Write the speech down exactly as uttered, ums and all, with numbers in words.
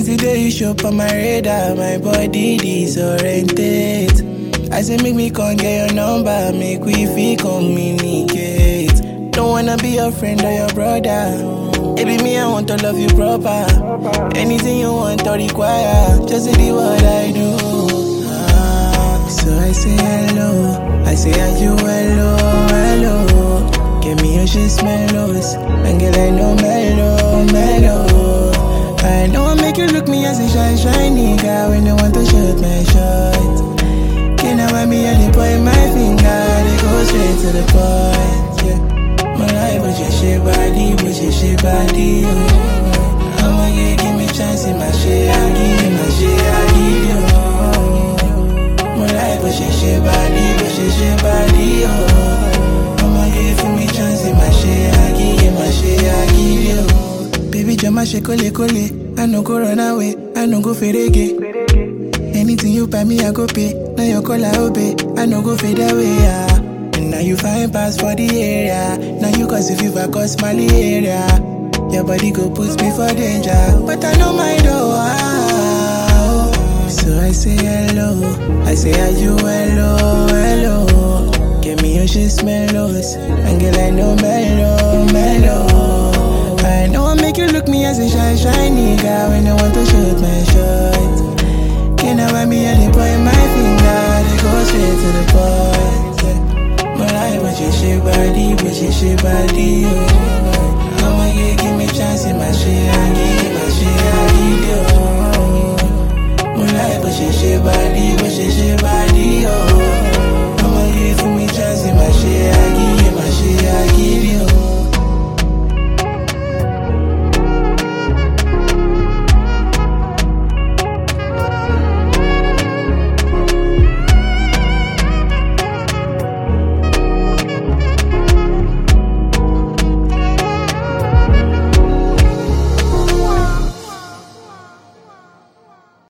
the day you show up on my radar, my body disoriented. I say make me come get your number, make we feel communicate. Don't wanna be your friend or your brother. Baby, me, I want to love you proper. Anything you want or require, just say the word I do. Ah, so I say hello, I say are you hello, hello. Give me your shit mellows, and get like no mellow, mellow. I know I make you look me as a shy, shy nigga when you want to shoot my shot. Can't have me at the point my finger, they go straight to the point, yeah. My life was your shit body, but your shit body, oh. I'ma get, give me chance in my shit, I give you my shit, I give you, oh. My life was your shit body, but your shit body, oh. I'ma get, give me chance in my shit, I give you my shit, I give you, oh. Baby, jump my shit, kole kole. I no go run away, I no go fade again. Anything you buy me, I go pay. Now your call, I obey, I no go fade away, yeah. And now you find pass for the area. Now you cause if you cause malaria. Your body go put me for danger, but I know my door. Wow. So I say hello, I say are you hello, hello. Give me your shit mellows, and get like no mellow, mellow. I know I make you look me as a shy, shy nigga when you want to shoot my shot. Can't have me at the point my finger, they go straight to the point, yeah. My life was your shit body, but your shit body, oh. I'ma get, give me chance in my shit, I give you my shit, I give you, oh. My life was your shit body, but your shit